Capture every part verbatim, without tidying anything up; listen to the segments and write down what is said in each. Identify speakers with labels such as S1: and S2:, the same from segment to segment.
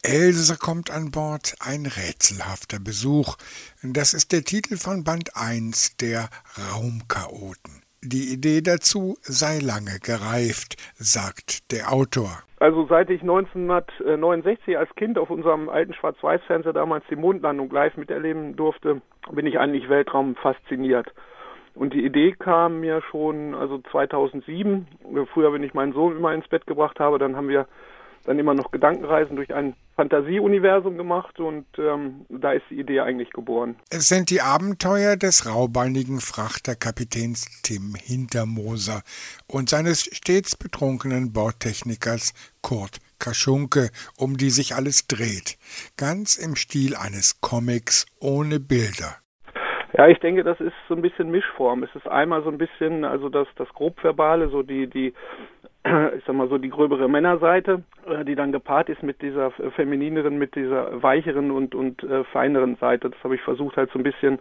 S1: Else kommt an Bord, ein rätselhafter Besuch. Das ist der Titel von Band eins der Raumchaoten. Die Idee dazu sei lange gereift, sagt der Autor.
S2: Also seit ich neunzehnhundertneunundsechzig als Kind auf unserem alten Schwarz-Weiß-Fernseher damals die Mondlandung live miterleben durfte, bin ich eigentlich Weltraum fasziniert. Und die Idee kam mir schon also zweitausendsieben. Früher, wenn ich meinen Sohn immer ins Bett gebracht habe, dann haben wir dann immer noch Gedankenreisen durch ein Fantasieuniversum gemacht und ähm, da ist die Idee eigentlich geboren.
S1: Es sind die Abenteuer des raubeinigen Frachterkapitäns Tim Hintermoser und seines stets betrunkenen Bordtechnikers Kurt Kaschunke, um die sich alles dreht. Ganz im Stil eines Comics ohne Bilder.
S2: Ja, ich denke, das ist so ein bisschen Mischform. Es ist einmal so ein bisschen, also das, das Grobverbale, so die, die, ich sag mal so die gröbere Männerseite, die dann gepaart ist mit dieser feminineren, mit dieser weicheren und, und äh, feineren Seite. Das habe ich versucht halt so ein bisschen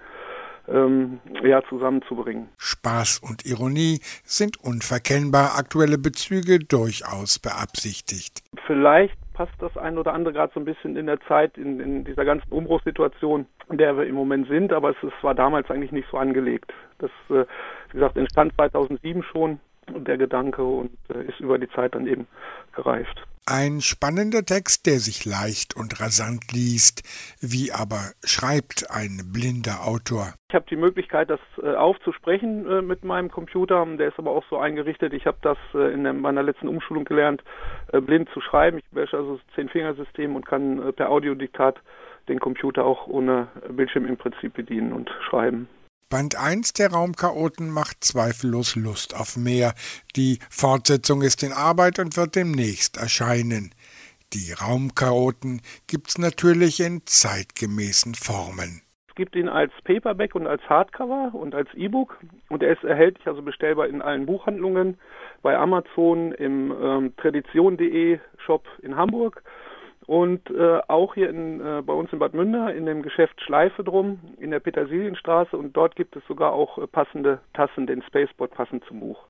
S2: ähm, ja, zusammenzubringen.
S1: Spaß und Ironie sind unverkennbar, aktuelle Bezüge durchaus beabsichtigt.
S2: Vielleicht passt das ein oder andere gerade so ein bisschen in der Zeit, in, in dieser ganzen Umbruchssituation, in der wir im Moment sind, aber es, es war damals eigentlich nicht so angelegt. Das, äh, wie gesagt, entstand zweitausendsieben schon, der Gedanke, und äh, ist über die Zeit dann eben gereift.
S1: Ein spannender Text, der sich leicht und rasant liest. Wie aber schreibt ein blinder Autor?
S2: Ich habe die Möglichkeit, das äh, aufzusprechen äh, mit meinem Computer. Der ist aber auch so eingerichtet. Ich habe das äh, in der, meiner letzten Umschulung gelernt, äh, blind zu schreiben. Ich beherrsche also das Zehn-Fingersystem und kann äh, per Audiodiktat den Computer auch ohne Bildschirm im Prinzip bedienen und schreiben.
S1: Band eins der Raumchaoten macht zweifellos Lust auf mehr. Die Fortsetzung ist in Arbeit und wird demnächst erscheinen. Die Raumchaoten gibt's natürlich in zeitgemäßen Formen.
S2: Es gibt ihn als Paperback und als Hardcover und als E-Book und er ist erhältlich, also bestellbar in allen Buchhandlungen, bei Amazon, im ähm, Tradition punkt de Shop in Hamburg. Und äh, auch hier in, äh, bei uns in Bad Münder in dem Geschäft Schleife drum, in der Petersilienstraße. Und dort gibt es sogar auch äh, passende Tassen, den Spacebot passend zum Buch.